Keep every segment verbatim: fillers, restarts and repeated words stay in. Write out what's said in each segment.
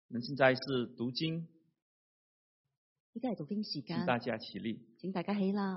我們現在是讀經， 依家係讀經時間， 請大家起立。 請大家起立。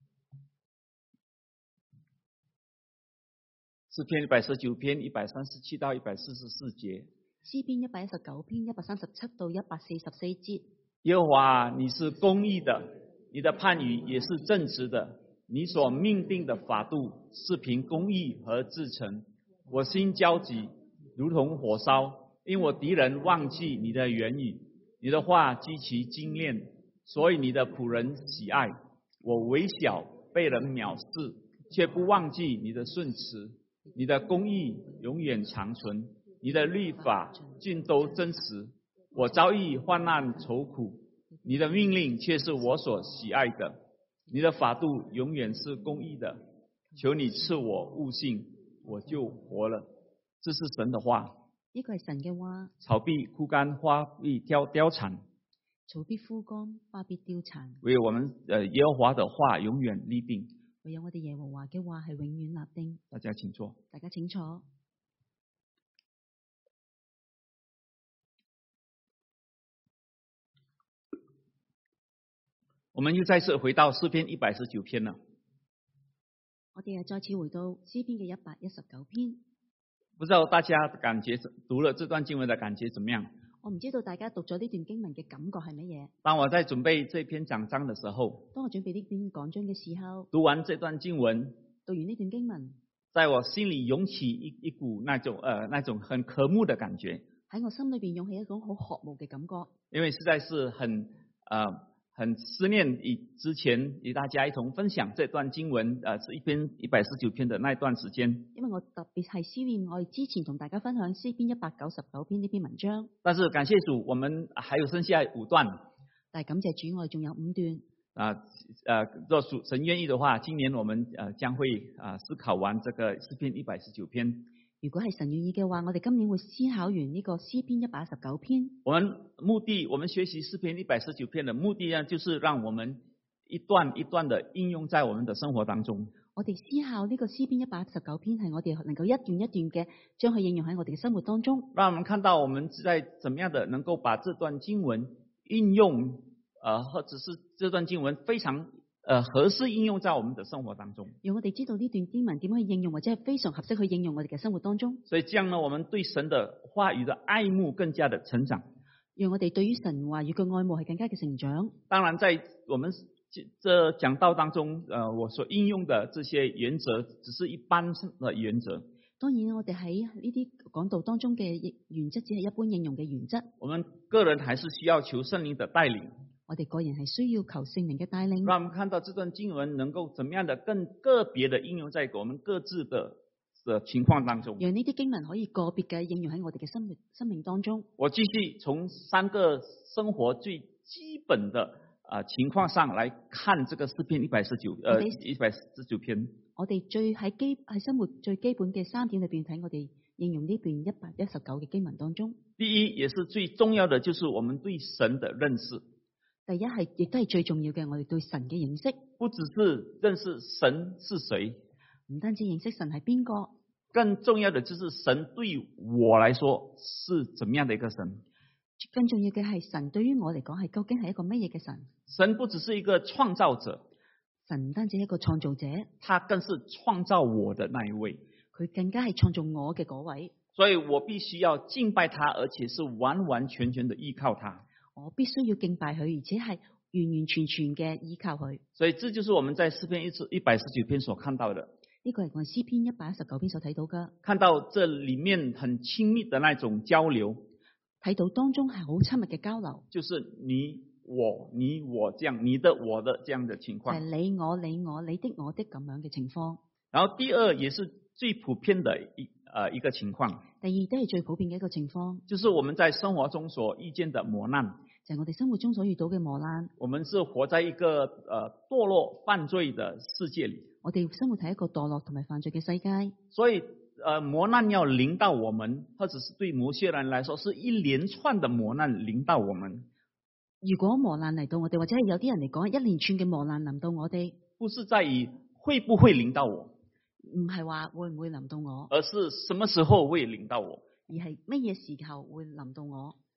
詩篇一百十九篇一百三十七到一百四十四節。 詩篇一百一十九篇一百三十七到一百四十四節。 耶和華，你是公義的，你的判語也是正直的，你所命定的法度是憑公義和至誠。我心焦急，如同火燒，因我敵人忘記你的言語，你的話極其精煉，所以你的僕人喜愛。我微小，被人藐視，卻不忘記你的訓詞。你的公義永遠長存，你的律法盡都真實。我遭遇患難愁苦，你的命令卻是我所喜愛的。你的法度永遠是公義的，求你賜我悟性，我就活了。這是神的話。 呢個係神嘅話。 草必枯乾，花必凋凋殘。 草必枯乾，花必凋殘。 唯有我們誒耶和華的話永遠立定。 唯有我哋耶和華嘅話係永遠立定。 大家請坐。 大家請坐。 我們又再次回到詩篇一百十九篇了。 我哋又再次回到詩篇嘅一百一十九篇。 不知道大家感覺讀了這段經文的感覺怎麼樣？ 我唔知道大家讀咗呢段經文嘅感覺係乜嘢。 當我在準備這篇講章的時候， 當我準備呢篇講章嘅時候， 讀完這段經文， 讀完呢段經文， 在我心裏湧起一一股那種呃那種很渴慕的感覺。 喺我心裏邊湧起一種好渴慕嘅感覺。 因為實在是很呃。很思念以之前與大家一同分享這段經文，呃，是一篇一百十九篇的那段時間。 因為我特別係思念我哋之前同大家分享詩篇一百九十九篇呢篇文章。 但是感謝主，我們還有剩下五段。 但係感謝主，我哋仲有五段。 啊，呃，若主神願意的話，今年我們呃將會啊思考完這個詩篇一百十九篇。 如果係神願意嘅話，我哋今年會思考完呢個詩篇一百一十九篇。 我們目的，我們學習詩篇一百十九篇的目的呢，就是讓我們一段一段的應用在我們的生活當中。 我哋思考呢個詩篇一百一十九篇，係我哋能夠一段一段嘅將佢應用喺我哋嘅生活當中。 讓我們看到我們在怎麼樣的能夠把這段經文應用，呃，或者是這段經文非常。呃，合適應用在我們的生活當中， 讓我哋知道呢段經文點樣去應用，或者係非常合適去應用我哋嘅生活當中。 所以這樣呢，我們對神的話語的愛慕更加的成長， 讓我哋對於神話語嘅愛慕係更加嘅成長。 當然，在我們這講道當中，呃，我所應用的這些原則，只是一般的原則。 當然，我哋喺呢啲講道當中嘅原則，只係一般應用嘅原則。 我們個人還是需要求聖靈的帶領。 我哋個人係需要求聖靈嘅帶領， 讓我們看到這段經文能夠怎麼樣的更個別的應用在我們各自的的情況當中。 讓呢啲經文可以個別嘅應用喺我哋嘅生命生命當中。 我繼續從三個生活最基本的啊、呃、情況上來看這個詩篇一百十九，呃一百十九篇。 我哋最喺基喺生活最基本嘅三點裏邊睇，我哋應用呢段一百一十九嘅經文當中。 第一，也是最重要的，就是我們對神的認識。 第一係，亦都係最重要嘅，我哋對神嘅認識， 不只是認識神是誰， 唔單止認識神係邊個， 更重要的就是神對我來說是怎麼樣的一個神。 更重要嘅係神對於我嚟講係究竟係一個乜嘢嘅神？ 神不只是一個創造者， 神唔單止係一個創造者， 他更是創造我的那一位， 佢更加係創造我嘅嗰位。 所以我必須要敬拜他，而且是完完全全的依靠他。 我必須要敬拜佢，而且係完完全全嘅依靠佢。 所以這就是我們在詩篇一百十九篇所看到的。 呢個係我詩篇一百一十九篇所睇到嘅。 看到這裏面很親密的那種交流， 睇到當中係好親密嘅交流， 就是你我你我這樣，你的我的這樣的情況， 係你我你我你的我的咁樣嘅情況。 然後第二也是最普遍的一呃一個情況。 第二都係最普遍嘅一個情況， 就是我們在生活中所遇見的磨難， 就係我哋生活中所遇到嘅磨難。 我們是活在一個呃墮落犯罪的世界裏， 我哋生活喺一個墮落同埋犯罪嘅世界， 所以呃磨難要臨到我們，或者是對某些人來說，是一連串的磨難臨到我們。 如果磨難嚟到我哋，或者係有啲人嚟講，一連串嘅磨難臨到我哋， 不是在於會不會臨到我， 唔係話會唔會臨到我， 而是什麼時候會臨到我， 而係乜嘢時候會臨到我。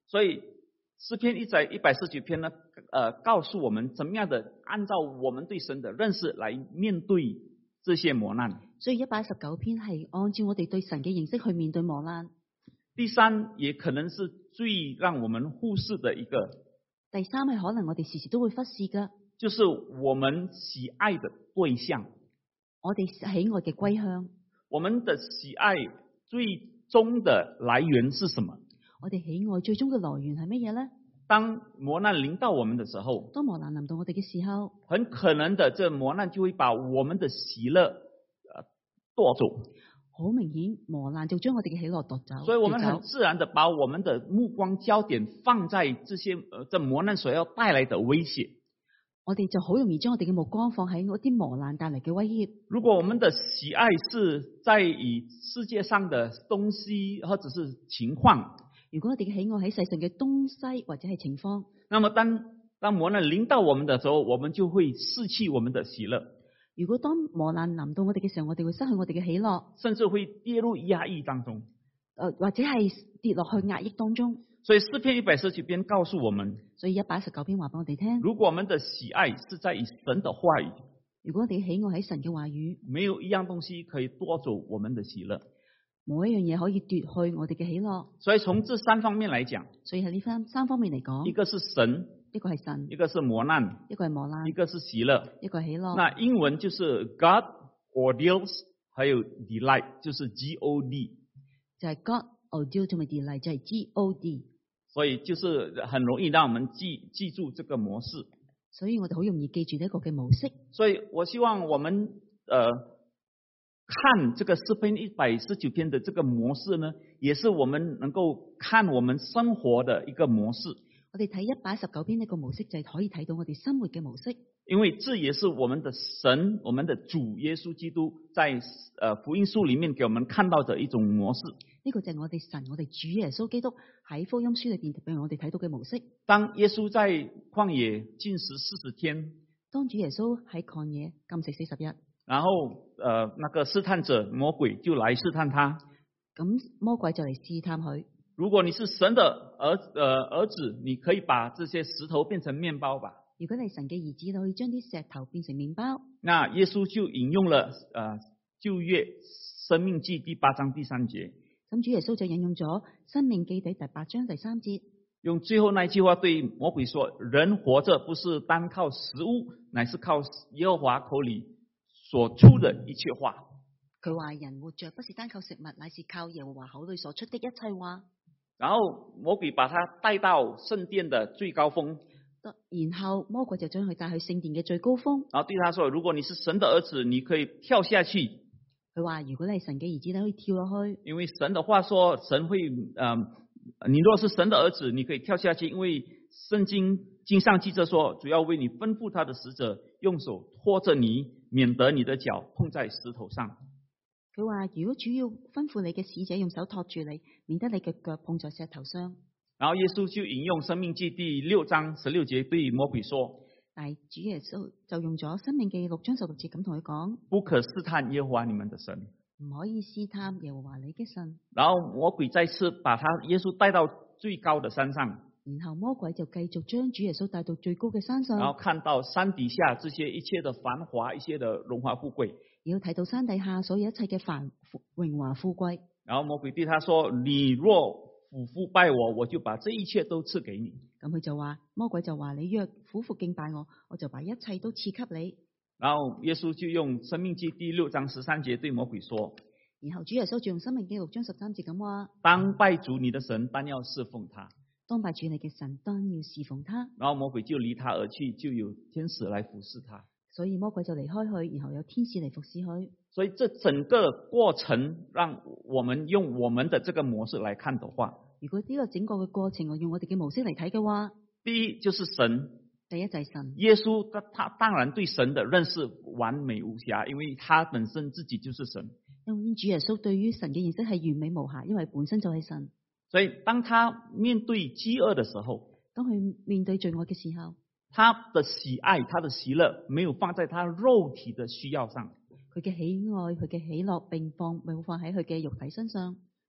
所以詩篇一百一百四十九篇呢，呃，告訴我們怎麼樣的按照我們對神的認識來面對這些磨難。 所以一百一十九篇係按照我哋對神嘅認識去面對磨難。 第三，也可能是最讓我們忽視的一個。 第三係可能我哋時時都會忽視嘅， 就是我們喜愛的對象。 我哋喜愛嘅歸向。 我們的喜愛最終的來源是什麼？ 我哋喜愛最終嘅來源係乜嘢呢？ 當磨難臨到我們的時候， 當磨難臨到我哋嘅時候， 很可能的，這磨難就會把我們的喜樂呃奪走。 好明顯，磨難就將我哋嘅喜樂奪走。 所以我們很自然的把我們的目光焦點放在這些呃這磨難所要帶來的威脅。 我哋就好容易將我哋嘅目光放喺嗰啲磨難帶嚟嘅威脅。 如果我們的喜愛是在於世界上的東西或者是情況， 如果我哋嘅喜愛喺世上嘅東西或者係情況， 那麼當當磨難臨到我們的時候，我們就會失去我們的喜樂。 如果當磨難臨到我哋嘅時候，我哋會失去我哋嘅喜樂， 甚至會跌入壓抑當中， 誒或者係跌落去壓抑當中。 所以詩篇一百四十九篇告訴我們， 所以一百一十九篇話俾我哋聽， 如果我們的喜愛是在於神的話語， 如果我哋喜愛喺神嘅話語， 沒有一樣東西可以奪走我們的喜樂， 冇一樣嘢可以奪去我哋嘅喜樂。 所以從這三方面來講， 所以喺呢三三方面嚟講， 一個是神， 一個係神， 一個是磨難， 一個係磨難， 一個是喜樂。 一個係喜樂。 那英文就是 God ordeals，還有 delight，就是 G O D， 就係 God ordeal 同埋 delight， 就係 G O D。 所以就是很容易讓我們記記住這個模式。 所以我哋好容易記住呢一個嘅模式。 所以我希望我們呃看這個詩篇一百四十九篇的這個模式呢，也是我們能夠看我們生活的一個模式。 我哋睇一百一十九篇呢個模式，就係可以睇到我哋生活嘅模式。 因為這也是我們的神，我們的主耶穌基督在呃福音書裏面給我們看到的一種模式。 呢個就係我哋神，我哋主耶穌基督喺福音書裏邊俾我哋睇到嘅模式。 當耶穌在曠野禁食四十天， 當主耶穌喺曠野禁食四十日， 然後呃那個試探者魔鬼就來試探他， 咁魔鬼就嚟試探佢。 如果你是神的兒呃兒子，你可以把這些石頭變成麵包吧。 如果你係神嘅兒子，你可以將啲石頭變成麵包。 那耶穌就引用了呃舊約申命記第八章第三節。 咁主耶穌就引用咗申命記第第八章第三節， 用最後那句話對魔鬼說：人活着不是單靠食物，乃是靠耶和華口裏所出的一切話。 佢話人活着不是單靠食物，乃是靠耶和華口裏所出的一切話。 然後魔鬼把他帶到聖殿的最高峰， 然後魔鬼就將佢帶去聖殿嘅最高峰， 然後對他說：如果你是神的兒子，你可以跳下去。 佢話如果你係神嘅兒子，你可以跳落去。因為神的話說，神會，呃，你若是神的兒子，你可以跳下去。因為聖經經上記着說，主要為你吩咐他的使者，用手托着你，免得你的腳碰在石頭上。 佢話如果主要吩咐你嘅使者用手托住你，免得你嘅腳碰在石頭上。 然後耶穌就引用申命記第六章十六節對魔鬼說， 但係主耶穌就用咗申命記六章十六節咁同佢講， 不可試探耶和華你們的神， 唔可以試探耶和華你嘅神。 然後魔鬼再次把他耶穌帶到最高的山上， 然後魔鬼就繼續將主耶穌帶到最高嘅山上， 然後看到山底下這些一切的繁華，一切的榮華富貴， 要睇到山底下所有一切嘅繁榮華富貴。 然後魔鬼對他說，你若俯伏拜我，我就把這一切都賜給你。 咁佢就話，魔鬼就話，你若俯伏敬拜我，我就把一切都賜給你。 然後耶穌就用申命記第六章十三節對魔鬼說， 然後主耶穌就用申命記六章十三節咁話， 當拜主你的神，但要侍奉他。 當拜主你嘅神，當要侍奉他。 然後魔鬼就離他而去，就有天使來服侍他。 所以魔鬼就離開去，然後有天使嚟服侍佢。 所以這整個過程，讓我們用我們的這個模式來看的話， 如果呢個整個嘅過程，我用我哋嘅模式嚟睇嘅話， 第一就是神， 第一就係神。 耶穌他他當然對神的認識完美無瑕，因為他本身自己就是神。 因為主耶穌對於神嘅認識係完美無瑕，因為本身就係神。 所以當他面對飢餓的時候， 當佢面對罪惡嘅時候， 他的喜愛，他的喜樂，沒有放在他肉體的需要上。 佢嘅喜愛，佢嘅喜樂，並放冇放喺佢嘅肉體身上。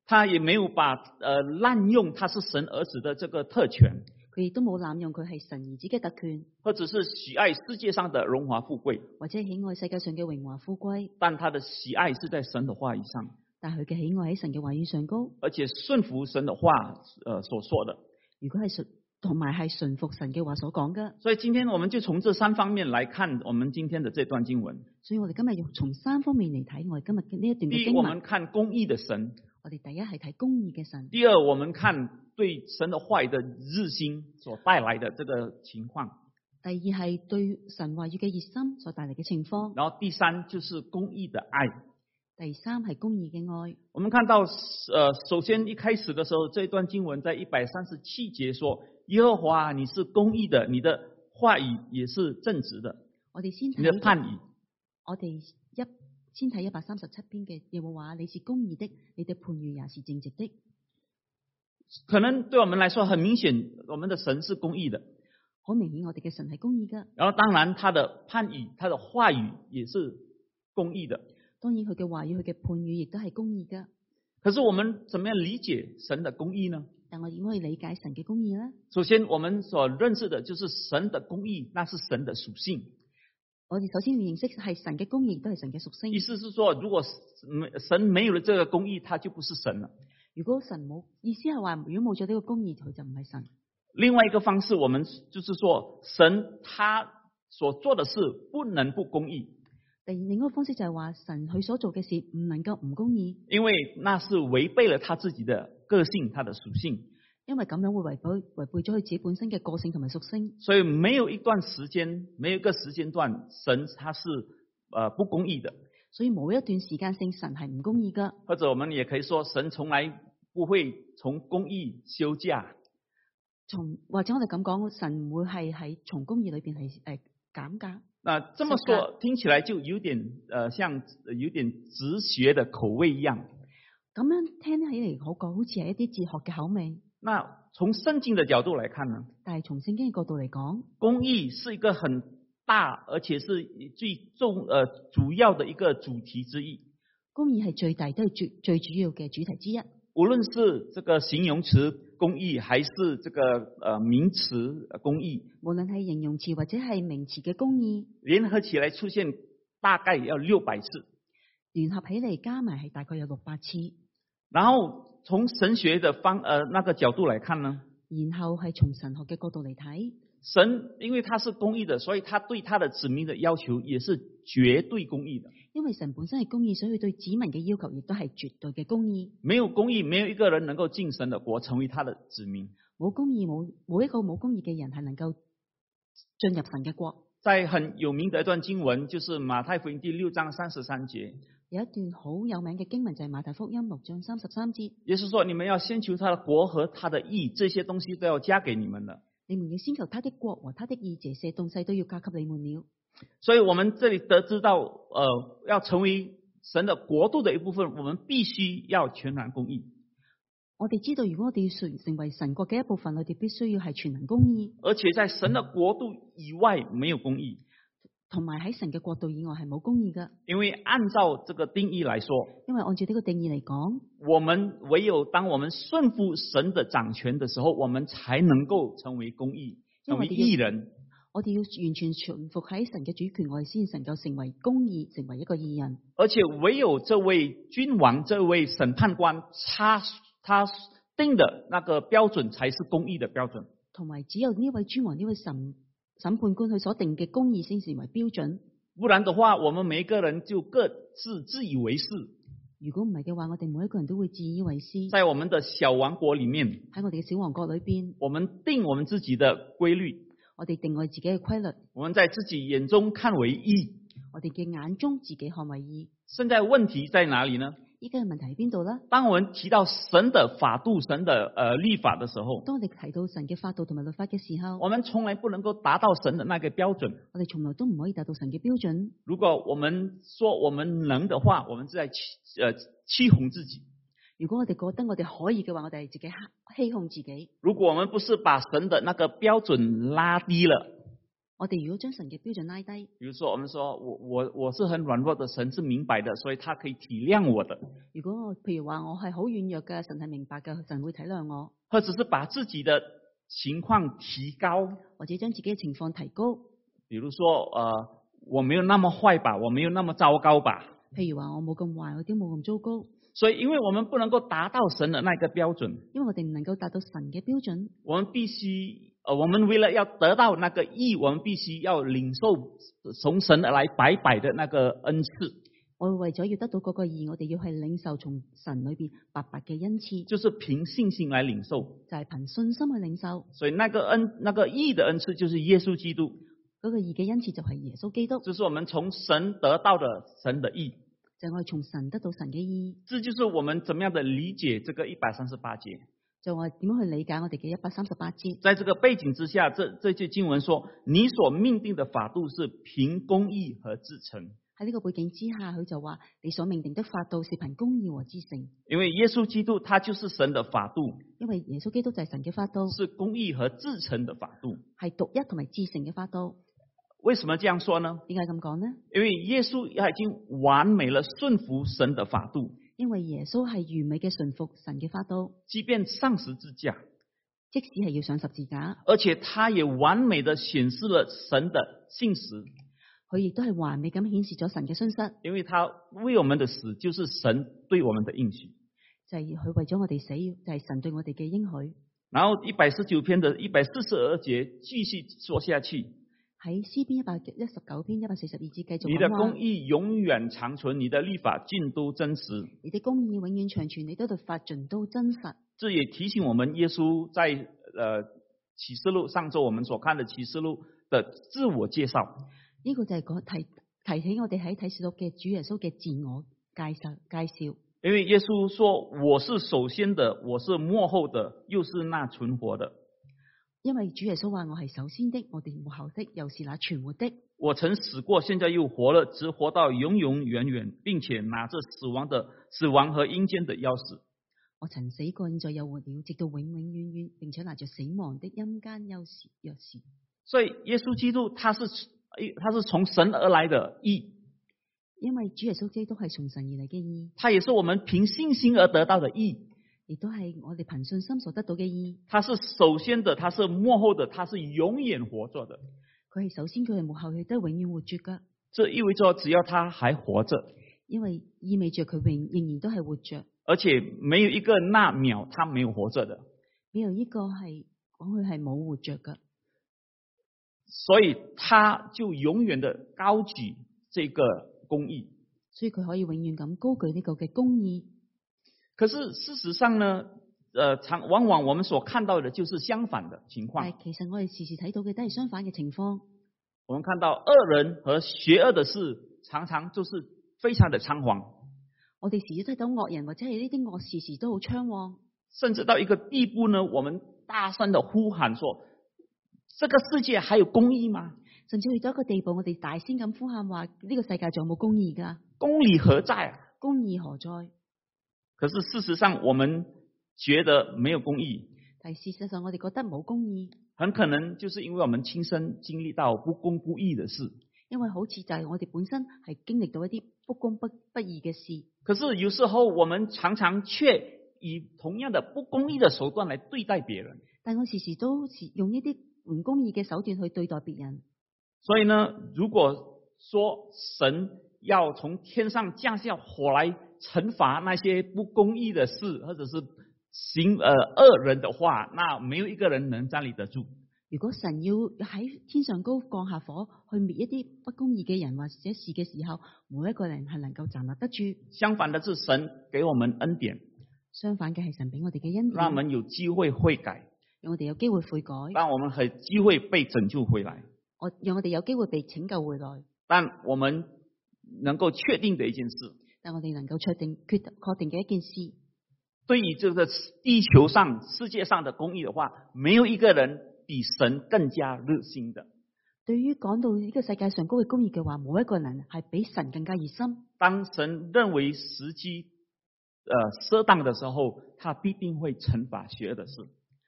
他也沒有把呃濫用他是神兒子的這個特權， 佢亦都冇濫用佢係神兒子嘅特權， 或者是喜愛世界上的榮華富貴， 或者喜愛世界上嘅榮華富貴， 但他的喜愛是在神的話語上， 但係佢嘅喜愛喺神嘅話語上高， 而且順服神的話呃所說的。 如果係順同埋係順服神嘅話所講嘅。 所以今天我們就從這三方面來看我們今天的這段經文。 所以我哋今日要從三方面嚟睇我哋今日嘅呢一段第一， 嘅經文。 我們看公義的神。 我哋第一係睇公義嘅神。 第二，我們看對神的話語的熱心所帶來的這個情況。 第二係對神話語嘅熱心所帶嚟嘅情況。 然後第三就是公義的愛。 第三係公義嘅愛。 我們看到，呃，首先一開始的時候，這一段經文在一百三十七節說：耶和華，你是公義的，你的話語也是正直的。 我哋先睇你的判語。 我哋一先睇一百三十七篇嘅耶和華，你是公義的，你的判語也是正直的。 可能對我們來說很明顯，我們的神是公義的。 好明顯，我哋嘅神係公義噶。 然後當然，他的判語、他的話語也是公義的。 當然，佢嘅話語、佢嘅判語亦都係公義噶。 可是我們怎麼樣理解神的公義呢？ 但我點可以理解神嘅公義呢？ 首先，我們所認識的就是神的公義，那是神的屬性。 我哋首先要認識係神嘅公義，都係神嘅屬性。 意思是說，如果神沒有了這個公義，他就不是神了。 如果神冇，意思係話，如果冇咗呢個公義，佢就唔係神。 另外一個方式，我們就是說，神他所做的事不能不公義。 第二，另一個方式就係話，神佢所做嘅事唔能夠唔公義， 因為那是違背了他自己的個性，他的屬性。 因為咁樣會違背違背咗佢自己本身嘅個性同埋屬性。 所以沒有一段時間，沒有一個時間段，神他是呃不公義的。 所以冇一段時間性，神係唔公義噶。 或者我們也可以說，神從來不會從公義休假。 從或者我哋咁講，神唔會係喺從公義裏邊係誒減價。 那這麼說聽起來就有點呃像有點哲學的口味一樣。 咁樣聽起嚟好講，好似係一啲哲學嘅口味。 那從聖經的角度來看呢？ 但係從聖經嘅角度嚟講， 公義是一個很大而且是最重呃主要的一個主題之一。 公義係最大都係最最主要嘅主題之一。 無論是這個形容詞公義，還是這個呃名詞公義， 無論係形容詞或者係名詞嘅公義， 聯合起來出現大概要六百次。 聯合起嚟加埋係大概有六百次。 然後從神學的方呃那個角度來看呢？ 然後係從神學嘅角度嚟睇， 神因為他是公義的，所以他對他的子民的要求也是絕對公義的。 因為神本身係公義，所以對子民嘅要求亦都係絕對嘅公義。 沒有公義，沒有一個人能夠進神的國，成為他的子民。 冇公義，冇冇一個冇公義嘅人係能夠進入神嘅國。 在很有名的一段經文，就是馬太福音第六章三十三節。 有一段好有名嘅經文就係馬太福音六章三十三節。 也就是說，你們要先求他的國和他的義，這些東西都要加給你們的。 你們要先求他的國和他的義，這些東西都要加給你們了。 所以我們這裏得知到，呃，要成為神的國度的一部分，我們必須要全然公義。 我哋知道，如果我哋要成為神國嘅一部分，我哋必須要係全能公義。 而且在神的國度以外沒有公義， 同埋喺神嘅國度以外係冇公義嘅。 因為按照這個定義來說， 因為按照呢個定義嚟講， 我們唯有當我們順服神的掌權的時候，我們才能夠成為公義，成為義人。 我哋要完全順服喺神嘅主權，我哋先能夠成為公義，成為一個義人。 而且唯有這位君王、這位審判官，他他定的那個標準才是公義的標準。 同埋只有呢位君王、呢位審審判官佢所定嘅公義先成為標準。 不然的話，我們每一個人就各自自以為是。 如果唔係嘅話，我哋每一個人都會自以為是。 在我們的小王國裏面， 喺我哋嘅小王國裏邊， 我們定我們自己的規律。 我哋定我哋自己嘅規律， 我們在自己眼中看為義， 我哋嘅眼中自己看為義。 現在問題在哪裏呢？ 依家嘅問題喺邊度呢？ 當我們提到神的法度、神的呃律法的時候， 當我哋提到神嘅法度同埋律法嘅時候， 我們從來不能夠達到神的那個標準。 我哋從來都唔可以達到神嘅標準。 如果我們說我們能的話，我們是在欺呃欺哄自己。 如果我哋覺得我哋可以嘅話，我哋係自己欺哄自己。 如果我們不是把神的那個標準拉低了， 我哋如果將神嘅標準拉低， 比如說我們說我我我是很軟弱的，神是明白的，所以他可以體諒我的。 如果我譬如話我係好軟弱嘅，神係明白嘅，神會體諒我。 或者是把自己的情況提高， 或者將自己嘅情況提高。 比如說，呃，我沒有那麼壞吧，我沒有那麼糟糕吧。 譬如話我冇咁壞，我都冇咁糟糕。 所以，因為我們不能夠達到神的那個標準， 因為我哋唔能夠達到神嘅標準， 我們必須，呃，我們為了要得到那個義，我們必須要領受從神而來白白的那個恩賜。 我為咗要得到嗰個義，我哋要係領受從神裏邊白白嘅恩賜， 就是憑信心來領受， 就係憑信心去領受。 所以那個恩，那個義的恩賜就是耶穌基督。 嗰個義嘅恩賜就係耶穌基督， 就是我們從神得到的神的義， 就係我哋從神得到神嘅義。 這就是我們怎麼樣的理解這個一百三十八節。 就我點樣去理解我哋嘅一百三十八節？ 在這個背景之下，這這句經文說：你所命定的法度是憑公義和至誠。 喺呢個背景之下，佢就話你所命定的法度是憑公義和至誠。 因為耶穌基督他就是神的法度， 因為耶穌基督就係神嘅法度， 是公義和至誠的法度， 係獨一同埋至誠嘅法度。 為什麼這樣說呢？ 點解咁講呢？ 因為耶穌他已經完美了順服神的法度。 因為耶穌係完美嘅順服神嘅法度， 即便上十字架， 即使係要上十字架， 而且他也完美的顯示了神的信實。 佢亦都係完美咁顯示咗神嘅信實。 因為他為我們的死，就是神對我們的應許。 就係佢為咗我哋死，就係神對我哋嘅應許。 然後一百十九篇的一百四十二節繼續說下去。 喺詩篇一百一十九篇一百四十二節繼續。 你的公義永遠長存，你的律法盡都真實。 你的公義永遠長存，你的律法盡都真實。 這也提醒我們，耶穌在呃啟示錄，上周我們所看的啟示錄的自我介紹。 呢、這個就係講提提醒我哋喺啟示錄嘅主耶穌嘅自我介紹介紹。 因為耶穌說：我是首先的，我是末後的，又是那存活的。 因為主耶穌話我係首先的，我哋末後的，又是那存活的。 我曾死過，現在又活了，直活到永永遠遠，並且拿着死亡的死亡和陰間的鑰匙。 我曾死過，現在又活了，直到永永遠遠，並且拿着死亡的陰間鑰匙鑰匙。所以耶穌基督他是他是從神而來的義， 因為主耶穌基督係從神而嚟嘅義， 他也是我們憑信心而得到的義。 亦都係我哋憑信心所得到嘅義。 他是首先的，他是末後的，他是永遠活着的。 佢係首先，佢係幕後，佢都永遠活住噶。 這意味着只要他還活着， 因為意味着佢永仍然都係活着， 而且沒有一個那秒他沒有活着的。 沒有一個係講佢係冇活着噶， 所以他就永遠的高舉這個公義， 所以佢可以永遠咁高舉呢個嘅公義。 可是事實上呢，呃，常往往我們所看到的就是相反的情況。 但其實我哋時時睇到嘅都係相反嘅情況。 我們看到惡人和邪惡的事，常常就是非常的猖狂。 我哋時時睇到惡人或者係呢啲惡事，時都好猖狂。 甚至到一個地步呢，我們大聲的呼喊說：這個世界還有公義嗎？ 甚至去到一個地步，我哋大聲咁呼喊話：呢個世界仲有冇公義噶？ 公義何在啊？ 公義何在？ 可是事實上，我們覺得沒有公義。 但事實上，我哋覺得冇公義， 很可能就是因為我們親身經歷到不公不義的事。 因為好似就係我哋本身係經歷到一啲不公不不義嘅事。 可是有時候我們常常卻以同樣的不公義的手段來對待別人。 但我時時都用一啲唔公義嘅手段去對待別人。 所以呢，如果說神要從天上降下火來懲罰那些不公義的事，或者是行呃惡人的話，那沒有一個人能站立得住。 如果神要喺天上高降下火去滅一啲不公義嘅人或者事嘅時候，冇一個人係能夠站立得住。 相反的是神給我們恩典， 相反嘅係神俾我哋嘅恩典， 讓我們有機會悔改， 讓我哋有機會悔改， 讓我們有機會被拯救回來。 我讓我哋有機會被拯救回來。 但我們能夠確定的一件事， 但我哋能夠確定確確定嘅一件事， 對於這個地球上世界上的公義的話，沒有一個人比神更加熱心的。 對於講到呢個世界上高嘅公義嘅話，冇一個人係比神更加熱心。 當神認為時機呃適當的時候，他必定會懲罰邪惡的事。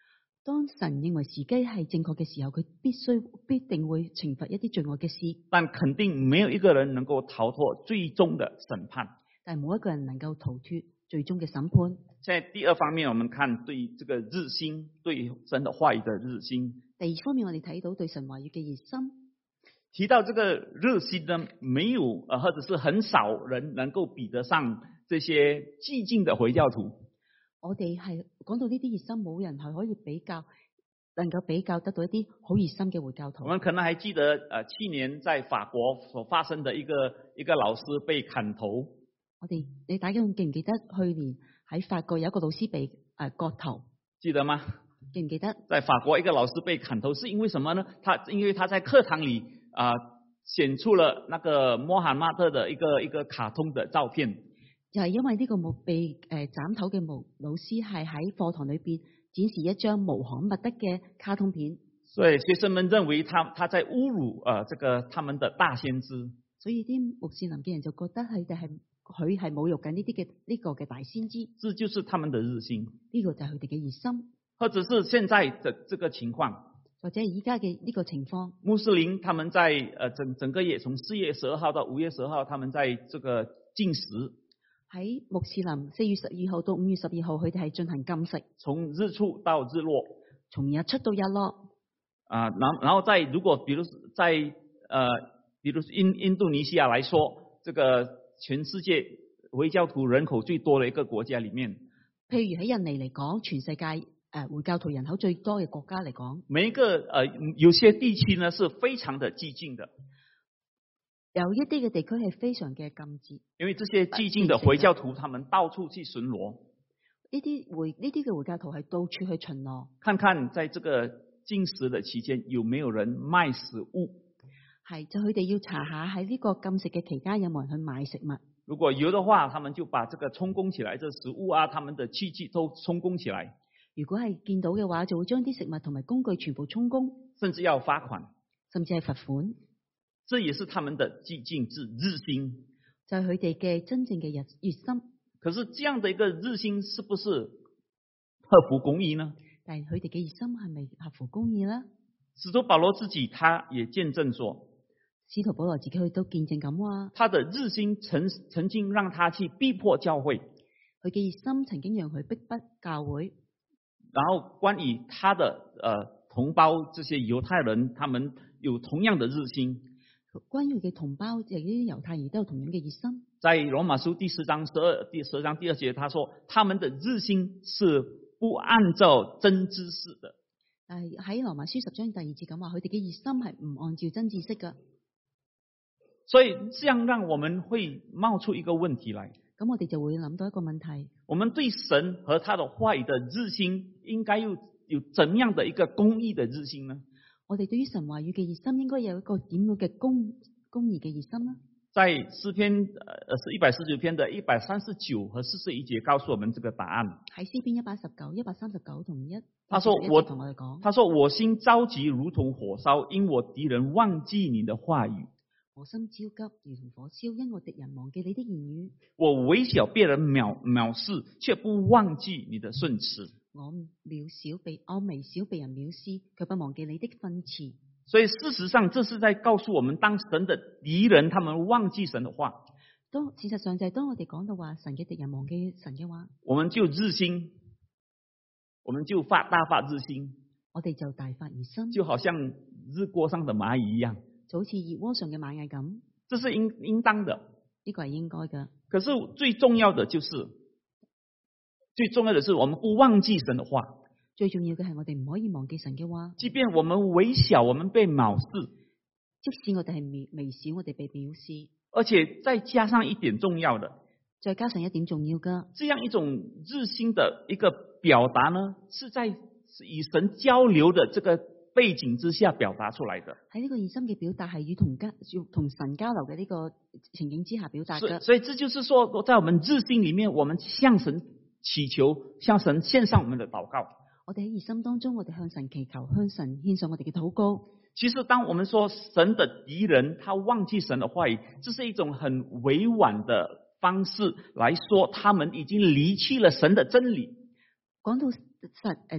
當神認為時機係正確嘅時候，佢必須必定會懲罰一啲罪惡嘅事。 但肯定沒有一個人能夠逃脫最終的審判。 但係冇一個人能夠逃脫最終嘅審判。 在第二方面，我們看對這個熱心，對神的話語的熱心。 第二方面，我哋睇到對神話語嘅熱心。 提到這個熱心呢，沒有呃，或者是很少人能夠比得上這些激進的回教徒。 我哋係講到呢啲熱心，冇人係可以比較，能夠比較得到一啲好熱心嘅回教徒。 我們可能還記得，呃，去年在法國所發生的一個一個老師被砍頭。 我哋你大家記唔記得去年喺法國有一個老師被誒、呃、割頭？ 記得嗎？ 記唔記得？ 在法國一個老師被砍頭，是因為什麼呢？他因為他在課堂裏啊、呃、顯出了那個穆罕默德的一個一個卡通的照片。 就係因為呢個冇被誒、呃、斬頭嘅毛老師係喺課堂裏邊展示一張穆罕默德嘅卡通片， 所以學生們認為他他在侮辱啊、呃、這個他們的大先知。所以啲穆斯林嘅人就覺得佢哋係佢係侮辱緊呢啲嘅呢個嘅大先知。 這就是他們的熱心， 呢、這個就係佢哋嘅熱心。 或者是現在的這個情況， 或者而家嘅呢個情況， 穆斯林他們在呃整整個月從四月十二號到五月十二號，他們在這個禁食。 喺穆斯林四月十二號到五月十二號，佢哋係進行禁食， 從日出到日落， 從日出到日落。 啊，然然後在如果比如在呃，比如印印度尼西亞來說，這個全世界回教徒人口最多的一個國家裏面， 譬如喺印尼嚟講，全世界誒回教徒人口最多嘅國家嚟講， 每一個呃有些地區呢是非常的激進的。 有一啲嘅地區係非常嘅禁止， 因為這些激進的回教徒，他們到處去巡邏。 呢啲回呢啲嘅回教徒係到處去巡邏， 看看在這個禁食的期間有沒有人賣食物。 係就佢哋要查下喺呢個禁食嘅期間有冇人去買食物。 如果有的話，他們就把這個充公起來，這食物啊，他們的器具都充公起來。 如果係見到嘅話，就會將啲食物同埋工具全部充公， 甚至要罰款， 甚至係罰款。 這也是他們的激進之熱心， 就係佢哋嘅真正嘅熱熱心。 可是這樣的一個熱心，是不是合乎公義呢？ 但係佢哋嘅熱心係咪合乎公義呢？ 使徒保羅自己他也見證說， 使徒保羅自己佢都見證咁話， 他的熱心曾曾經讓他去逼迫教會， 佢嘅熱心曾經讓佢逼迫教會。 然後關於他的呃同胞這些猶太人，他們有同樣的熱心。 關於佢嘅同胞，即係啲猶太人都有同樣嘅熱心。在羅馬書第十章十二第十章第二節，他說他們的熱心是不按照真知識的。但係喺羅馬書十章第二節咁話，佢哋嘅熱心係唔按照真知識嘅。所以這樣讓我們會冒出一個問題來。咁我哋就會諗到一個問題： 我們對神和他的話語的熱心，應該有有怎樣的一個公義的熱心呢？ 我哋對於神話語嘅熱心，應該有一個點樣嘅公公義嘅熱心呢？ 在詩篇呃是一百四十九篇的一百三十九和四十一節告訴我們這個答案。 喺詩篇一百十九、一百三十九同一， 他說我同我哋講， 他說我心着急如同火燒，因我敵人忘記你的話語。 我心焦急如同火燒，因我敵人忘記你的言語。 我微小被人藐藐視，卻不忘記你的訓詞。 我渺小被我微小被人藐視，卻不忘記你的訓詞。 所以事實上，這是在告訴我們，當神的敵人他們忘記神的話， 當事實上就係當我哋講到話神嘅敵人忘記神嘅話， 我們就熱心，我們就發大發熱心， 我哋就大發熱心， 就好像熱鍋上的螞蟻一樣， 就好似熱鍋上嘅螞蟻咁。 這是應應當的， 呢個係應該嘅。 可是最重要的就是，最重要的是我們不忘記神的話。 最重要嘅係我哋唔可以忘記神嘅話。 即便我們微小，我們被藐視， 即使我哋係微微小，我哋被藐視， 而且再加上一點重要的， 再加上一點重要嘅， 這樣一種熱心的一個表達呢，是在與神交流的這個背景之下表達出來的。 喺呢個熱心嘅表達係與同家要同神交流嘅呢個情景之下表達嘅。 所以，所以這就是說，在我們熱心裏面，我們向神祈求，向神獻上我們的禱告。 我哋喺熱心當中，我哋向神祈求，向神獻上我哋嘅禱告。 其實，當我們說神的敵人他忘記神的話語，這是一種很委婉的方式來說，他們已經離棄了神的真理。 講到神誒敵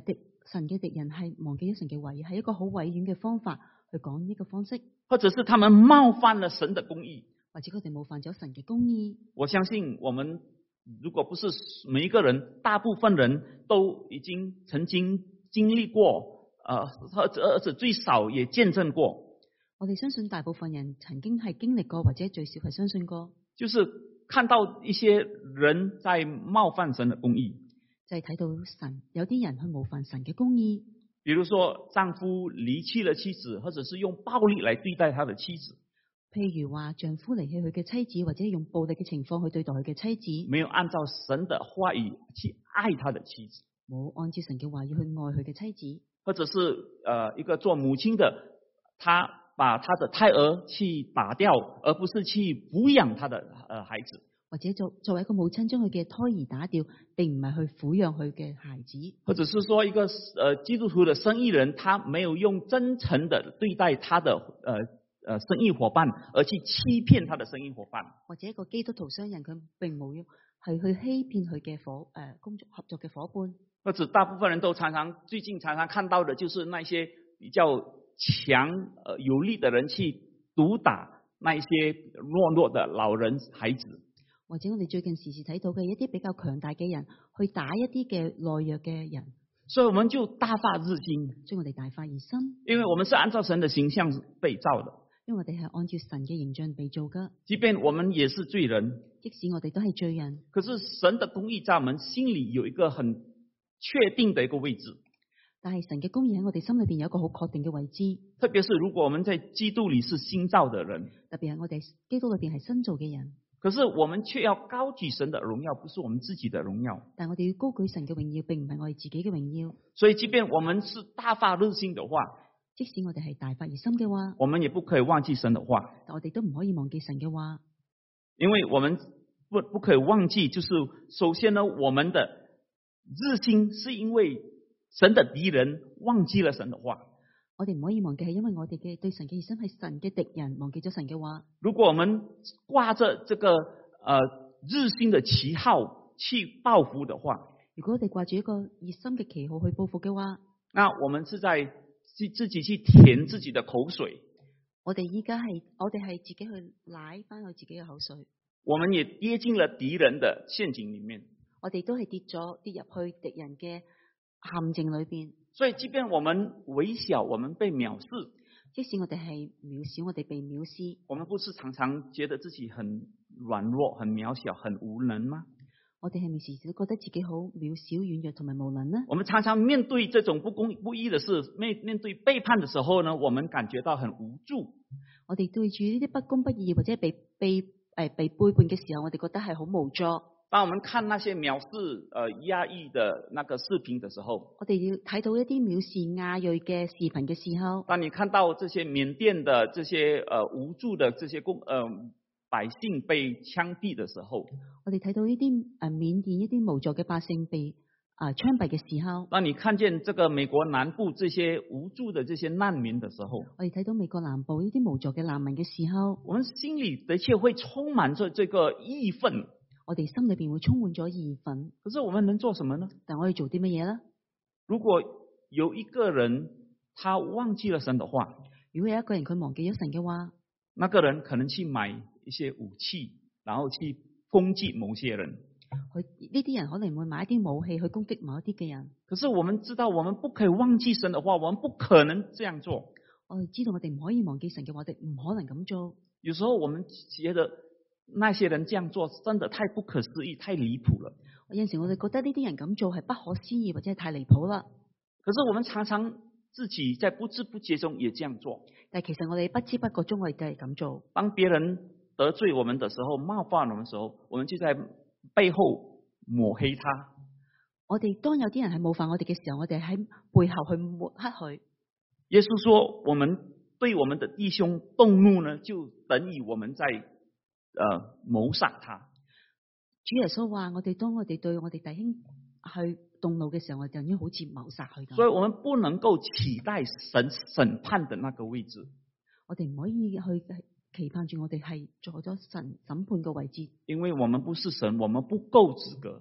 神嘅敵人係忘記咗神嘅話語，係一個好委婉嘅方法去講呢個方式， 或者是他們冒犯了神的公義。 或者佢哋冒犯咗神嘅公義。 我相信我們如果不是每一個人，大部分人都已經曾經經歷過，呃，而且最少也見證過。 我哋相信大部分人曾經係經歷過，或者最少係相信過， 就是看到一些人在冒犯神的公義， 就係睇到神有啲人去冒犯神嘅公義。 比如說丈夫離棄了妻子，或者是用暴力來對待他的妻子。 譬如話丈夫離棄佢嘅妻子，或者用暴力嘅情況去對待佢嘅妻子， 沒有按照神的話語去愛他的妻子， 冇按照神嘅話語去愛佢嘅妻子， 或者是呃一個做母親的，他把他的胎兒去打掉，而不是去撫養他的呃孩子， 或者作作為一個母親將佢嘅胎兒打掉，並唔係去撫養佢嘅孩子， 或者是說一個呃基督徒的生意人，他沒有用真誠的對待他的呃呃生意夥伴，而去欺騙他的生意夥伴， 或者一個基督徒商人佢並冇用係去欺騙佢嘅伙誒工作合作嘅夥伴。 或者大部分人都常常最近常常看到的就是那些比較強呃有力的人去毒打那一些懦弱的老人孩子， 或者我哋最近時時睇到嘅一啲比較強大嘅人去打一啲嘅懦弱嘅人， 所以我們就大發熱心， 所以我哋大發熱心， 因為我們是按照神的形象被造的， 因為我哋係按照神嘅形象被造噶。 即便我們也是罪人， 即使我哋都係罪人， 可是神的公義在我們心裏有一個很確定的一個位置。 但係神嘅公義喺我哋心裏邊有一個好確定嘅位置。 特別是如果我們在基督裏是新造的人， 特別係我哋基督裏邊係新造嘅人， 可是我們卻要高舉神的榮耀，不是我們自己的榮耀。 但我哋要高舉神嘅榮耀，並唔係我哋自己嘅榮耀。 所以即便我們是大發熱心的話， 即使我哋係大發熱心嘅話， 我們也不可以忘記神的話。 但我哋都唔可以忘記神嘅話， 因為我們不不可以忘記，就是首先呢，我們的熱心是因為神的敵人忘記了神的話。 我哋唔可以忘記，係因為我哋嘅對神嘅熱心係神嘅敵人忘記咗神嘅話。 如果我們掛着這個呃熱心的旗號去報復的話， 如果我哋掛住一個熱心嘅旗號去報復嘅話， 那我們是在去自己去舔自己的口水。 我哋依家係我哋係自己去舐翻我自己嘅口水。 我們也跌進了敵人的陷阱裏面。 我哋都係跌咗跌入去敵人嘅陷阱裏邊。 所以即便我們微小，我們被藐視， 即使我哋係渺小，我哋被藐視， 我們不是常常覺得自己很軟弱、很渺小、很無能嗎？ 我哋係咪時時都覺得自己好渺小、軟弱同埋無能呢？ 我們常常面對這種不公不義的事，面面對背叛的時候呢，我們感覺到很無助。 我哋對住呢啲不公不義或者被被誒、呃、被背叛嘅時候，我哋覺得係好無助。 當我們看那些藐視、呃壓抑的那個視頻的時候， 我哋要睇到一啲藐視亞裔嘅視頻嘅時候， 當你看到這些緬甸的這些呃無助的這些公呃百姓被槍斃的時候， 我哋睇到呢啲誒緬甸一啲無助嘅百姓被啊槍斃嘅時候， 當你看見這個美國南部這些無助的這些難民的時候， 我哋睇到美國南部呢啲無助嘅難民嘅時候， 我們心裏的確會充滿着這個義憤。 我哋心裏邊會充滿咗義憤。 可是我們能做什麼呢？ 但我哋做啲乜嘢呢？ 如果有一個人他忘記了神的話， 如果有一個人佢忘記咗神嘅話， 那個人可能去買一些武器，然後去攻擊某些人。 佢呢啲人可能會買一啲武器去攻擊某一啲嘅人。 可是我們知道，我們不可以忘記神的話，我們不可能這樣做。 我哋知道我哋唔可以忘記神嘅話，我哋唔可能咁做。 有時候我們覺得那些人這樣做真的太不可思議，太離譜了。 有陣時我哋覺得呢啲人咁做係不可思議或者係太離譜啦。 可是我們常常自己在不知不覺中也這樣做。 但係其實我哋不知不覺中我哋都係咁做。 當別人得罪我們的時候，冒犯我們的時候，我們就在背後抹黑他。 我哋當有啲人係冒犯我哋嘅時候，我哋喺背後去抹黑佢。 耶穌說，我們對我們的弟兄動怒呢，就等於我們在呃謀殺他。 主耶穌話：我哋當我哋對我哋弟兄去動怒嘅時候，我哋就應該好似謀殺佢咁。 所以我們不能夠期待神審判的那個位置。 我哋唔可以去期盼住我哋係做咗神審判嘅位置。 因為我們不是神，我們不夠資格。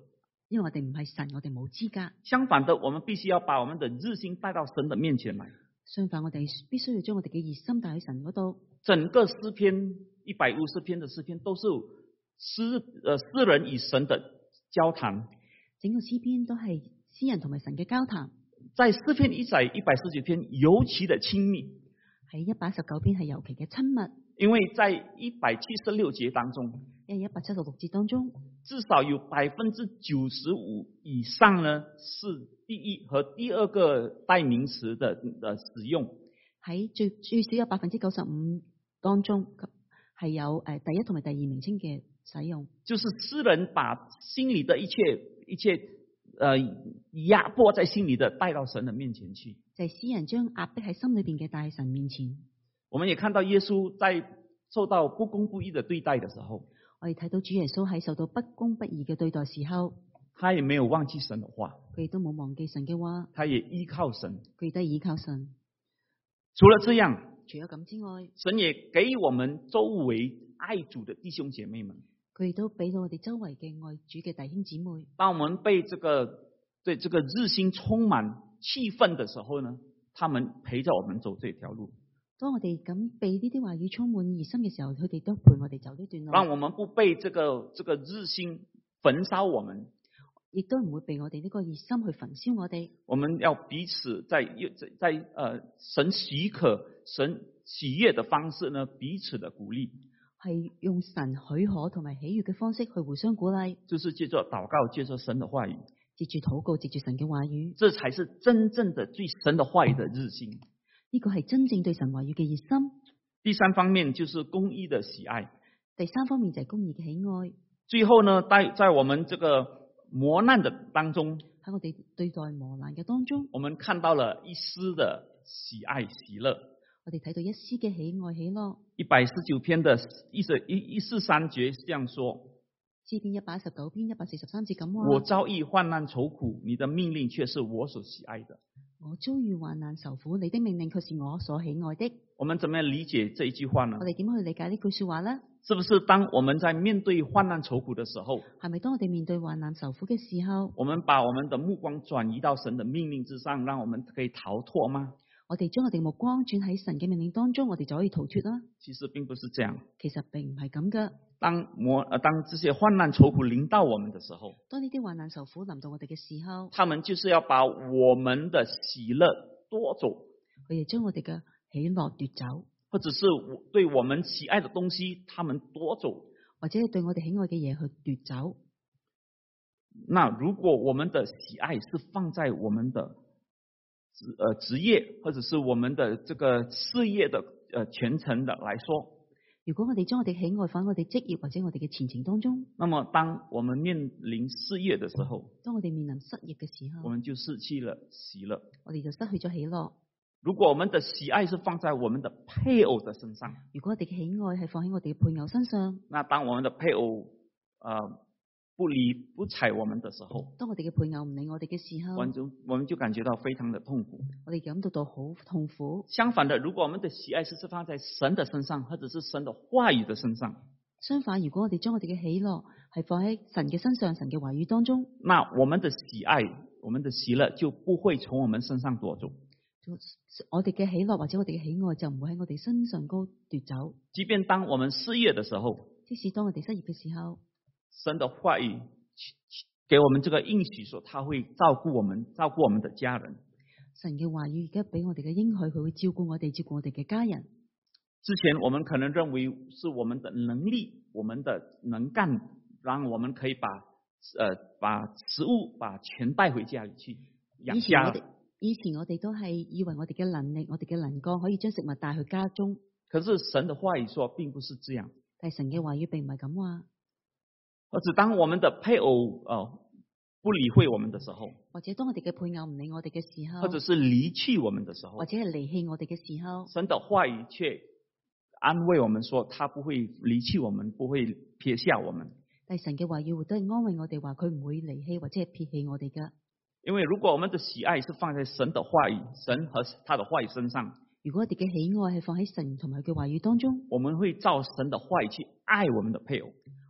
因為我哋唔係神，我哋冇資格。 相反的，我們必須要把我們的熱心帶到神的面前來。 相反，我哋必須要將我哋嘅熱心帶去神嗰度。 整個詩篇一百五十篇的詩篇都是詩呃詩人與神的交談。 整個詩篇都係詩人同埋神嘅交談。 在詩篇一百一百四十篇尤其的親密， 喺一百一十九篇係尤其嘅親密。 因為在一百七十六節當中， 因為一百七十六節當中， 至少有百分之九十五以上呢，是第一和第二個代名詞的的使用。喺最最少有百分之九十五當中係有誒第一同埋第二名稱嘅使用。 就是詩人把心裏的一切一切，呃壓迫在心裏的帶到神的面前去。 就係詩人將壓迫喺心裏邊嘅帶喺神面前。 我們也看到耶穌在受到不公不義的對待的時候， 我哋睇到主耶穌喺受到不公不義嘅對待時候， 他也沒有忘記神的話， 佢亦都冇忘記神嘅話， 他也依靠神， 佢亦都依靠神。 除了這樣， 除咗咁之外， 神也給我們周圍愛主的弟兄姐妹們， 佢亦都俾到我哋周圍嘅愛主嘅弟兄姊妹。 當我們被這個對這個熱心充滿氣憤的時候呢，他們陪着我們走這條路。 當我哋咁被呢啲話語充滿熱心嘅時候，佢哋都陪我哋走呢段路。 讓我們不被這個這個熱心焚燒我們， 亦都唔會被我哋呢個熱心去焚燒我哋。 我們要彼此在在在呃神許可、神喜悅的方式呢，彼此的鼓勵， 係用神許可同埋喜悅嘅方式去互相鼓勵。 就是借助禱告，借助神的話語， 借住禱告，借住神嘅話語， 這才是真正的對神的話語的熱心。 呢個係真正對神話語嘅熱心。 第三方面就是公義的喜愛。 第三方面就係公義嘅喜愛。 最後呢，在在我們這個磨難的當中， 喺我哋對待磨難嘅當中， 我們看到了一絲的喜愛喜樂。 我哋睇到一絲嘅喜愛喜樂。 一百四十九篇的一十一一四三節這樣說： 詩篇一百一十九篇一百四十三節咁話， 我遭遇患難愁苦，你的命令卻是我所喜愛的。 我遭遇患難受苦，你的命令卻是我所喜愛的。 我們怎麼樣理解這一句話呢？ 我哋點去理解呢句說話呢？ 是不是當我們在面對患難愁苦的時候， 係咪當我哋面對患難受苦嘅時候， 我們把我們的目光轉移到神的命令之上，讓我們可以逃脫嗎？ 我哋將我哋目光轉喺神嘅命令當中，我哋就可以逃脫啦。 其實並不是這樣。 其實並唔係咁噶。 當我呃當這些患難愁苦臨到我們的時候， 當呢啲患難受苦臨到我哋嘅時候， 他們就是要把我們的喜樂奪走， 佢哋將我哋嘅喜樂奪走， 或者是對我們喜愛的東西，他們奪走， 或者係對我哋喜愛嘅嘢去奪走。 那如果我們的喜愛是放在我們的職呃職業，或者是我們的這個事業的呃前程的來說， 如果我哋將我哋喜愛放喺我哋職業或者我哋嘅前程當中， 那麼當我們面臨失業的時候， 當我哋面臨失業嘅時候， 我們就失去了喜樂， 我哋就失去咗喜樂。 如果我們的喜愛是放在我們的配偶的身上， 如果我哋嘅喜愛係放喺我哋嘅配偶身上， 那當我們的配偶呃不理不睬我們的時候， 當我哋嘅配偶唔理我哋嘅時候， 我們就我們就感覺到非常的痛苦。 我哋感到到好痛苦。 相反的，如果我們的喜愛是是放在神的身上，或者是神的話語的身上， 相反，如果我哋將我哋嘅喜樂係放喺神嘅身上，神嘅話語當中， 那我們的喜愛，我們的喜樂就不會從我們身上奪走。 我哋嘅喜樂或者我哋嘅喜愛就唔會喺我哋身上高奪走。 即便當我們失業的時候， 即使當我哋失業嘅時候， 神的話語給我們這個應許說，他會照顧我們，照顧我們的家人。 神嘅話語而家俾我哋嘅應許，佢會照顧我哋，照顧我哋嘅家人。 之前我們可能認為是我們的能力，我們的能幹，讓我們可以把呃把食物把錢帶回家裏去養家。 以前我哋都係以為我哋嘅能力，我哋嘅能幹可以將食物帶去家中。 可是神的話語說，並不是這樣。 但係神嘅話語並唔係咁話。 或者當我們的配偶呃不理會我們的時候， 或者當我哋嘅配偶唔理我哋嘅時候， 或者是離棄我們的時候， 或者係離棄我哋嘅時候， 神的話語卻安慰我們說，他不會離棄我們，不會撇下我們。 但係神嘅話語都係安慰我哋，話佢唔會離棄或者係撇棄我哋噶。 因為如果我們的喜愛是放在神的話語，神和他的話語身上， 如果我哋嘅喜愛係放喺神同埋佢嘅話語當中， 我們會照神的話語去愛我們的配偶，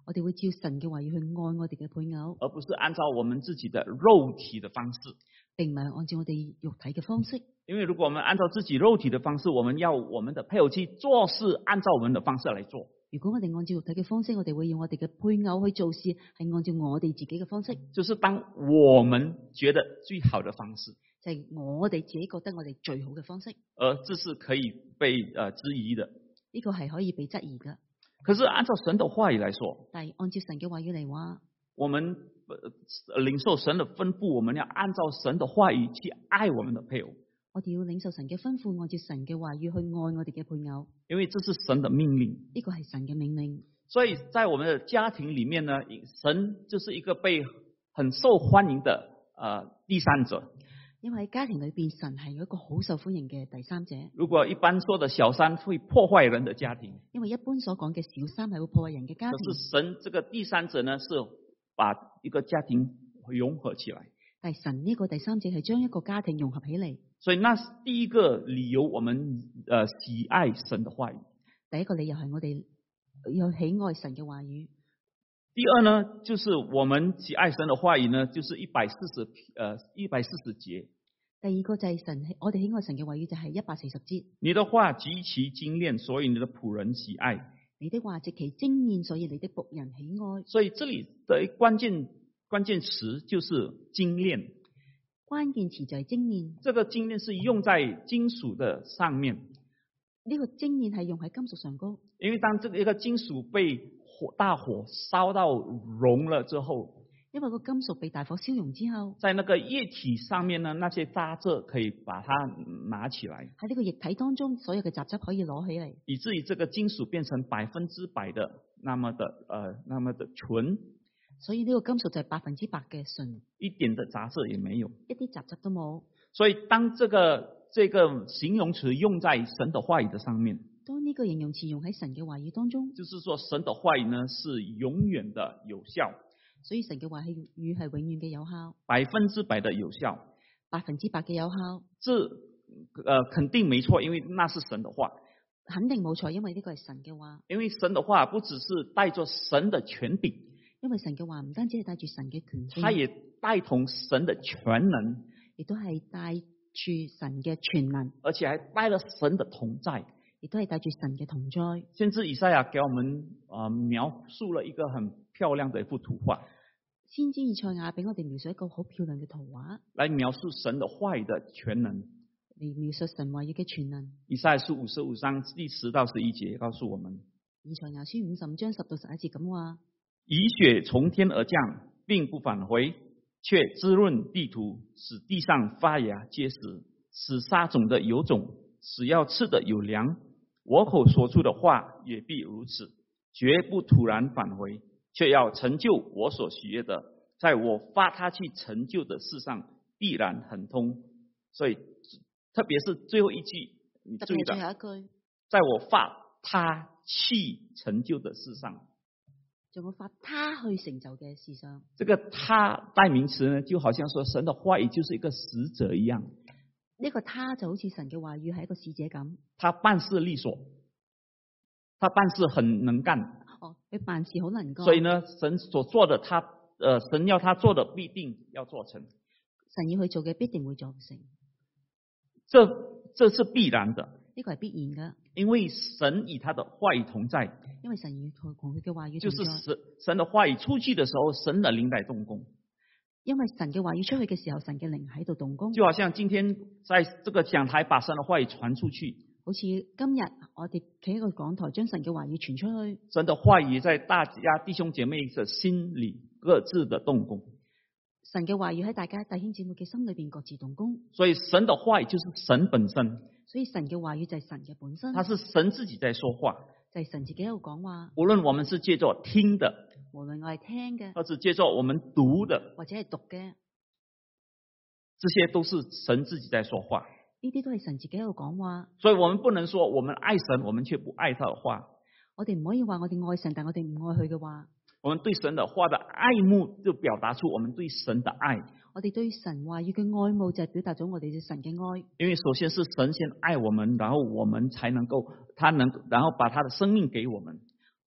我哋會照神嘅話語去愛我哋嘅配偶， 而不是按照我們自己的肉體的方式。 並唔係按照我哋肉體嘅方式。 因為如果我們按照自己肉體的方式，我們要我們的配偶去做事，按照我們的方式來做。 如果我哋按照肉體嘅方式，我哋會要我哋嘅配偶去做事，係按照我哋自己嘅方式， 就是當我們覺得最好的方式， 就係我哋自己覺得我哋最好嘅方式。 而這是可以被呃質疑的。 呢個係可以被質疑嘅。 可是按照神的話語來說， 但係按照神嘅話語嚟話， 我們領受神的吩咐，我們要按照神的話語去愛我們的配偶。 我哋要領受神嘅吩咐，按照神嘅話語去愛我哋嘅配偶。 因為這是神的命令， 呢個係神嘅命令。 所以在我們的家庭裏面呢，神就是一個被很受歡迎的呃第三者。 因為喺家庭裏邊，神係一個好受歡迎嘅第三者。 如果一般說的小三會破壞人的家庭， 因為一般所講嘅小三係會破壞人嘅家庭。 可是神這個第三者呢，是把一個家庭融合起來。 但係神呢個第三者係將一個家庭融合起嚟。 所以那是第一個理由，我們呃喜愛神的話語。 第一個理由係我哋要喜愛神嘅話語。 第二呢，就是我們喜愛神的話語呢，就是一百四十呃一百四十節。 第二個就係神，我哋喜愛神嘅話語就係一百四十節。 你的話極其精煉，所以你的僕人喜愛。 你的話極其精煉，所以你的僕人喜愛。 所以這裏的關鍵關鍵詞就是精煉。 關鍵詞就係精煉。 這個精煉是用在金屬的上面。 呢個精煉係用喺金屬上高。 因為當這個一個金屬被火大火燒到熔了之後， 因為個金屬被大火燒熔之後， 在那個液體上面呢，那些渣質可以把它拿起來。 喺呢個液體當中，所有嘅雜質可以攞起嚟， 以至於這個金屬變成百分之百的那麼的呃那麼的純。 所以呢個金屬就係百分之百嘅純， 一點的雜質也沒有， 一啲雜質都冇。 所以當這個這個形容詞用在神的話語的上面， 當呢個形容詞用喺神嘅話語當中， 就是說神的話語呢是永遠的有效。 所以神嘅話語係永遠嘅有效， 百分之百的有效， 百分之百嘅有效。 這呃肯定沒錯，因為那是神的話， 肯定冇錯，因為呢個係神嘅話。 因為神的話不只是帶着神的權柄， 因為神嘅話唔單止係帶住神嘅權柄， 它也帶同神的全能， 亦都係帶住神嘅全能， 而且還帶了神的同在， 亦都係帶住神嘅同在。 先知以賽亞給我們呃描述了一個很漂亮的一幅圖畫。 先知以賽亞俾我哋描述一個好漂亮嘅圖畫， 來描述神的話語的全能， 嚟描述神話語嘅全能。 以賽亞書五十五章第十到十一節告訴我們： 以賽亞書五十五章十到十一節咁話， 雨雪從天而降，並不返回，卻滋潤地土，使地上發芽結實，使撒種的有種，使要吃的有糧。我口說出的話也必如此，絕不突然返回，卻要成就我所喜悅的，在我發他去成就的事上必然亨通。所以特別是最後一句，你注意到， 最後一句， 在我發他去成就的事上， 在我發他去成就嘅事上， 這個他代名詞呢，就好像說神的話語就是一個使者一樣。 呢個他就好似神嘅話語係一個使者咁， 他辦事利索，他辦事很能幹。 哦，佢辦事好能幹。 所以呢，神所做的他，他呃，神要他做的必定要做成。 神要去做嘅必定會做成， 這這是必然的。 呢個係必然嘅， 因為神與他的話語同在。 因為神與佢同佢嘅話語同在。 就是神神的話語出去的時候，神的靈在動工。 因為神嘅話語出去嘅時候，神嘅靈喺度動工。 就好像今天在這個講台把神的話語傳出去， 好似今日我哋企喺個講台將神嘅話語傳出去， 神的話語在大家弟兄姐妹嘅心裏各自的動工。 神嘅話語喺大家弟兄姊妹嘅心裏邊各自動工。 所以神的話語就是神本身。 所以神嘅話語就係神嘅本身。 它是神自己在說話， 就係神自己喺度講話。 無論我們是借着聽的， 無論我係聽嘅， 或者借着我們讀的， 或者係讀嘅， 這些都是神自己在說話。 呢啲都係神自己喺度講話。 所以我們不能說我們愛神，我們卻不愛他的話。 我哋唔可以話我哋愛神，但我哋唔愛佢嘅話。 我們對神的話的愛慕，就表達出我們對神的愛。 我哋對神話語嘅愛慕，就係表達咗我哋對神嘅愛。 因為首先是神先愛我們，然後我們才能夠，他能，然後把他的生命給我們。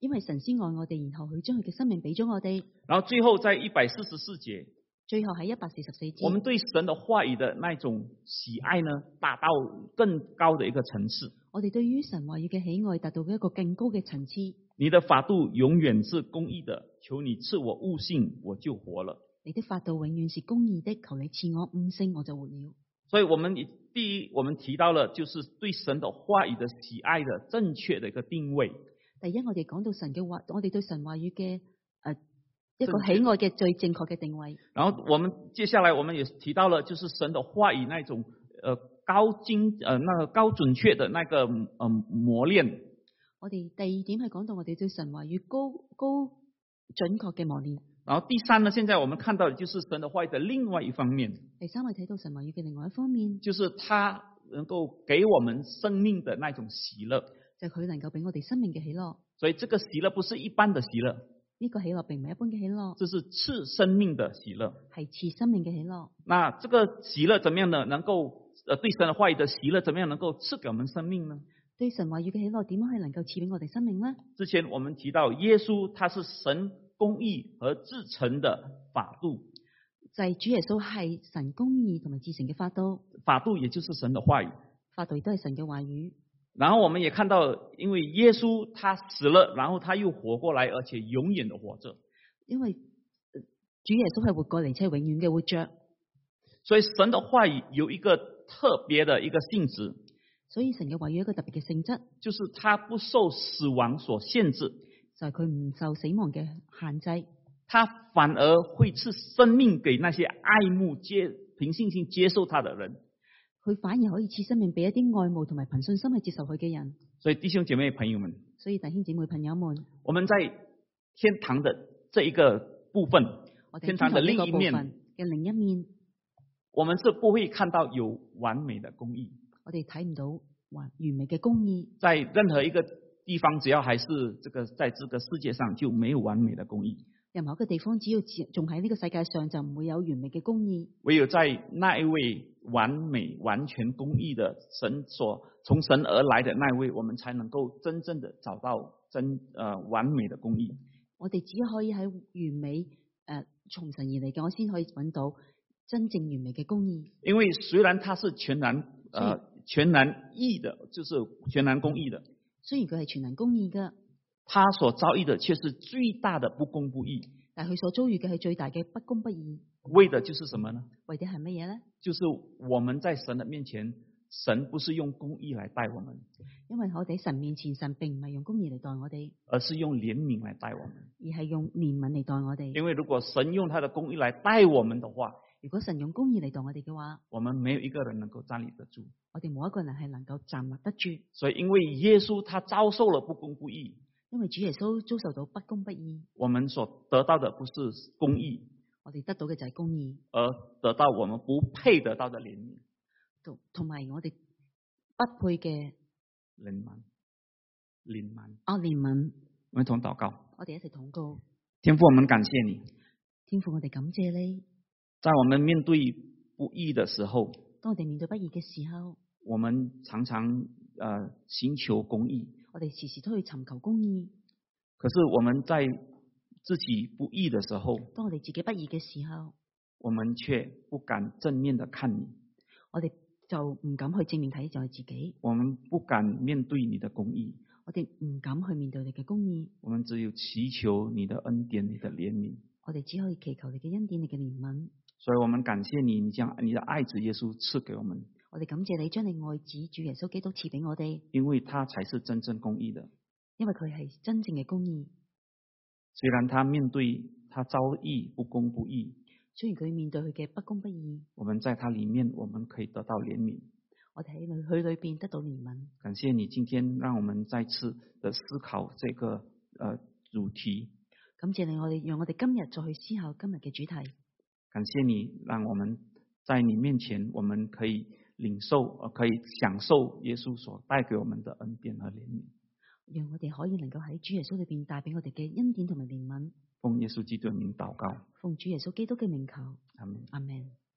因為神先愛我哋，然後佢將佢嘅生命俾咗我哋。 然後最後在一百四十四節， 最後喺一百四十四節， 我們對神的話語的那種喜愛呢，達到更高的一個層次。 我哋對於神話語嘅喜愛達到一個更高嘅層次。 你的法度永遠是公義的，求你賜我悟性，我就活了。 你的法度永遠是公義的，求你賜我悟性，我就活了。 所以我們第一，我們提到了就是對神的話語的喜愛的正確的一個定位。 第一，我哋講到神嘅話，我哋對神話語嘅誒一個喜愛嘅最正確嘅定位。 然後我們接下來我們也提到了，就是神的話語那種呃高精呃那個高準確的那個呃磨練。 我哋第二點係講到我哋對神話語高高準確嘅磨練。 然後第三呢，現在我們看到的就是神的話語的另外一方面。 第三，我睇到神話語嘅另外一方面， 就是他能夠給我們生命的那種喜樂。 就係佢能夠俾我哋生命嘅喜樂。 所以這個喜樂不是一般的喜樂， 呢個喜樂並唔係一般嘅喜樂， 這是賜生命的喜樂， 係賜生命嘅喜樂。 那這個喜樂怎麼樣呢？能夠呃對神的話語的喜樂怎麼樣能夠賜給我們生命呢？ 對神話語嘅喜樂點樣係能夠賜俾我哋生命呢？ 之前我們提到耶穌他是神公義和至誠的法度， 就係主耶穌係神公義同埋至誠嘅法度， 法度也就是神的話語， 法度亦都係神嘅話語。 然後我們也看到，因為耶穌他死了，然後他又活過來，而且永遠的活着。 因為主耶穌係活過嚟，且係永遠嘅活着。 所以神的話語有一個特別的一個性質， 所以神嘅話語有一個特別嘅性質， 就是他不受死亡所限制， 就係佢唔受死亡嘅限制， 他反而會賜生命給那些愛慕接憑信心接受他的人。 佢反而可以賜生命俾一啲愛慕同埋憑信心去接受佢嘅人。 所以弟兄姐妹朋友們， 所以弟兄姊妹朋友們， 我們在天堂的這一個部分， 我哋天堂的另一面嘅另一面， 我們是不會看到有完美的公義。 我哋睇唔到完完美嘅公義。 在任何一個地方，只要還是這個在這個世界上，就沒有完美的公義。 任何一個地方，只要仲喺呢個世界上，就唔會有完美嘅公義。 唯有在那一位完美、完全公義的神所從神而來的那一位，我們才能夠真正的找到真呃完美的公義。 我哋只可以喺完美誒從神而嚟嘅，我先可以揾到真正完美嘅公義。 因為雖然它是全然呃全然義的，就是全然公義的， 雖然佢係全能公義嘅， 他所遭遇的卻是最大的不公不義。 但係佢所遭遇嘅係最大嘅不公不義。 為的就是什麼呢？ 為的係乜嘢呢？ 就是我們在神的面前，神不是用公義來待我們， 因為我哋喺神面前，神並唔係用公義嚟待我哋， 而是用憐憫來待我們。 而係用憐憫嚟待我哋。 因為如果神用他的公義來待我們的話， 如果神用公義嚟待我哋嘅話， 我們沒有一個人能夠站立得住。 我哋冇一個人係能夠站立得住。 所以因為耶穌他遭受了不公不義， 因為主耶穌遭受到不公不義， 我們所得到的不是公義， 我哋得到嘅就係公義， 而得到我們不配得到的憐憫， 同同埋我哋不配嘅憐憫，憐憫。 啊憐憫。 我們一同禱告， 我哋一齊禱告。 天父，我們感謝你， 天父，我哋感謝你。 在我們面對不義的時候， 當我哋面對不義嘅時候， 我們常常呃尋求公義， 我哋時時都去尋求公義。 可是我們在自己不義的時候， 當我哋自己不義嘅時候， 我們卻不敢正面的看你， 我哋就唔敢去正面睇就係自己， 我們不敢面對你的公義， 我哋唔敢去面對你嘅公義， 我們只有祈求你的恩典、你的憐憫。 我哋只可以祈求你嘅恩典、你嘅憐憫。 所以我們感謝你，你將你的愛子耶穌賜給我們， 我哋感謝你將你愛子主耶穌基督賜俾我哋， 因為他才是真正公義的。 因為佢係真正嘅公義。 雖然他面對他遭遇不公不義， 雖然佢面對佢嘅不公不義， 我們在他裏面我們可以得到憐憫。 我哋喺佢裏邊得到憐憫。 感謝你今天讓我們再次的思考這個呃主題。 感謝你，我哋讓我哋今日再去思考今日嘅主題。 感謝你，讓我們在你面前，我們可以領受，可以享受耶穌所帶給我們的恩典和憐憫。 讓我哋可以能夠喺主耶穌裏邊帶俾我哋嘅恩典同埋憐憫。 奉耶穌基督的名禱告。 奉主耶穌基督嘅名求。 阿門。 阿門。